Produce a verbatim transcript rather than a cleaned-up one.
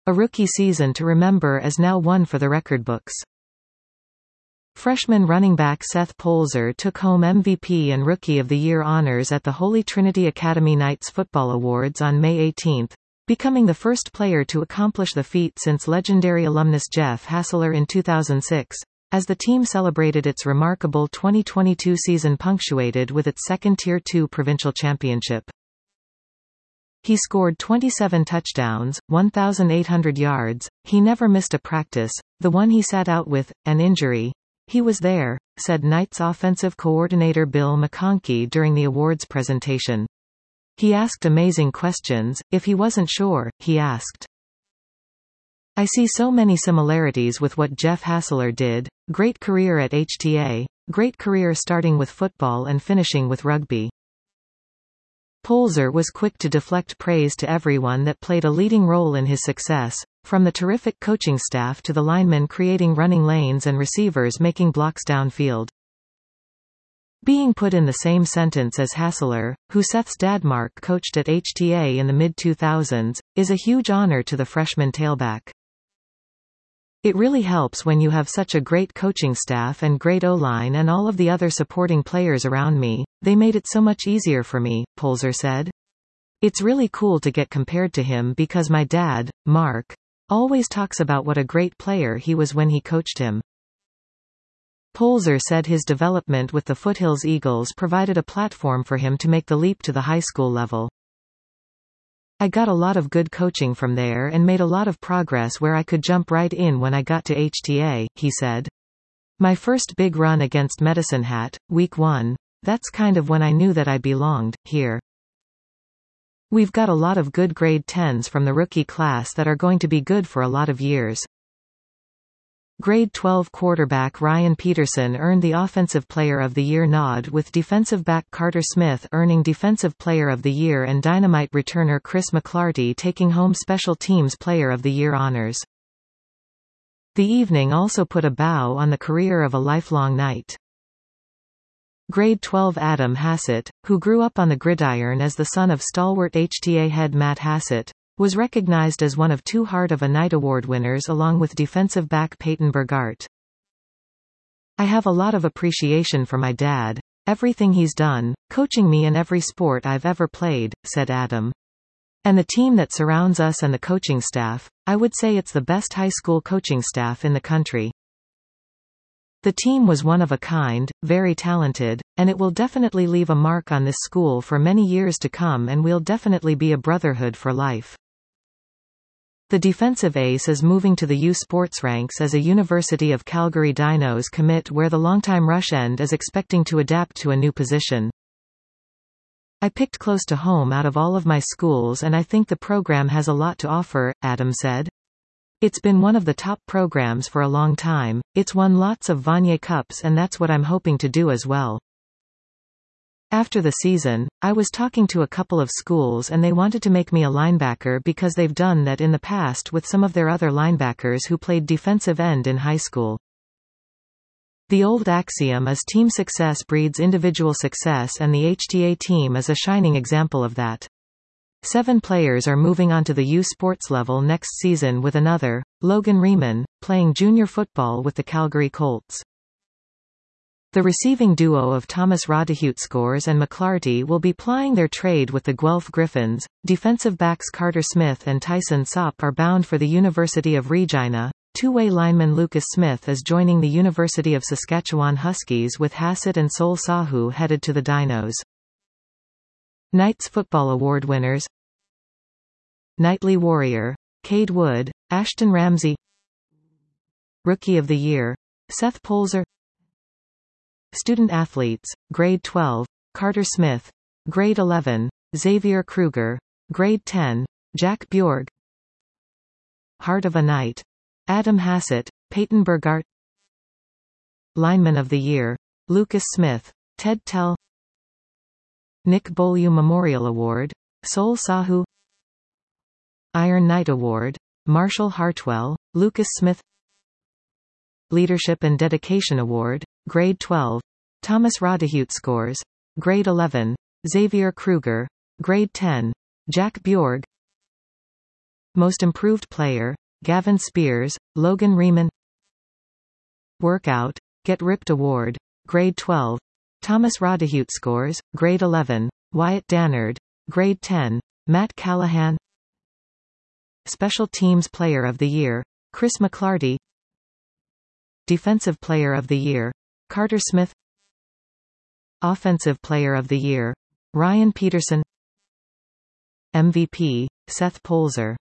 A rookie season to remember as now one for the record books. Freshman running back Seth Polzer took home M V P and Rookie of the Year honors at the Holy Trinity Academy Knights Football Awards on May eighteenth, becoming the first player to accomplish the feat since legendary alumnus Jeff Hassler in two thousand six, as the team celebrated its remarkable twenty twenty-two season punctuated with its second Tier two provincial championship. He scored twenty-seven touchdowns, one thousand eight hundred yards, he never missed a practice, the one he sat out with, an injury. He was there, said Knights offensive coordinator Bill McConkey during the awards presentation. He asked amazing questions. If he wasn't sure, he asked. I see so many similarities with what Jeff Hassler did. Great career at H T A, great career starting with football and finishing with rugby. Polzer was quick to deflect praise to everyone that played a leading role in his success, from the terrific coaching staff to the linemen creating running lanes and receivers making blocks downfield. Being put in the same sentence as Hassler, who Seth's dad Mark coached at H T A in the mid two thousands, is a huge honor to the freshman tailback. It really helps when you have such a great coaching staff and great O-line and all of the other supporting players around me. They made it so much easier for me, Polzer said. It's really cool to get compared to him because my dad, Mark, always talks about what a great player he was when he coached him. Polzer said his development with the Foothills Eagles provided a platform for him to make the leap to the high school level. I got a lot of good coaching from there and made a lot of progress where I could jump right in when I got to H T A, he said. My first big run against Medicine Hat, week one, that's kind of when I knew that I belonged here. We've got a lot of good grade tens from the rookie class that are going to be good for a lot of years. Grade twelve quarterback Ryan Peterson earned the Offensive Player of the Year nod, with defensive back Carter Smith earning Defensive Player of the Year and Dynamite returner Chris McClarty taking home Special Teams Player of the Year honors. The evening also put a bow on the career of a lifelong Knight. Grade twelve Adam Hassett, who grew up on the gridiron as the son of stalwart H T A head Matt Hassett, was recognized as one of two Heart of a Knight Award winners along with defensive back Peyton Burgart. I have a lot of appreciation for my dad, everything he's done, coaching me in every sport I've ever played, said Adam. And the team that surrounds us and the coaching staff, I would say it's the best high school coaching staff in the country. The team was one of a kind, very talented, and it will definitely leave a mark on this school for many years to come, and we'll definitely be a brotherhood for life. The defensive ace is moving to the U Sports ranks as a University of Calgary Dinos commit, where the longtime rush end is expecting to adapt to a new position. I picked close to home out of all of my schools and I think the program has a lot to offer, Adam said. It's been one of the top programs for a long time, it's won lots of Vanier Cups, and that's what I'm hoping to do as well. After the season, I was talking to a couple of schools and they wanted to make me a linebacker because they've done that in the past with some of their other linebackers who played defensive end in high school. The old axiom is team success breeds individual success, and the H T A team is a shining example of that. Seven players are moving on to the U Sports level next season, with another, Logan Riemann, playing junior football with the Calgary Colts. The receiving duo of Thomas Rodehutescores and McClarty will be plying their trade with the Guelph Griffins. Defensive backs Carter Smith and Tyson Sopp are bound for the University of Regina. Two-way lineman Lucas Smith is joining the University of Saskatchewan Huskies, with Hassett and Sol Sahu headed to the Dinos. Knights Football Award winners: Knightly Warrior, Cade Wood, Ashton Ramsey. Rookie of the Year, Seth Polzer. Student Athletes, Grade twelve, Carter Smith. Grade eleven, Xavier Kruger. Grade ten, Jack Bjorg. Heart of a Knight, Adam Hassett, Peyton Burgart. Lineman of the Year, Lucas Smith, Ted Tell. Nick Beaulieu Memorial Award, Sol Sahu. Iron Knight Award, Marshall Hartwell, Lucas Smith. Leadership and Dedication Award, Grade twelve, Thomas Rodehutescores. Grade eleven, Xavier Kruger. Grade ten, Jack Bjorg. Most Improved Player, Gavin Spears, Logan Riemann. Workout, Get Ripped Award, Grade twelve, Thomas Rodahute. Scores, Grade eleven, Wyatt Dannard, Grade ten, Matt Callahan. Special Teams Player of the Year, Chris McClarty. Defensive Player of the Year, Carter Smith. Offensive Player of the Year, Ryan Peterson. M V P, Seth Polzer.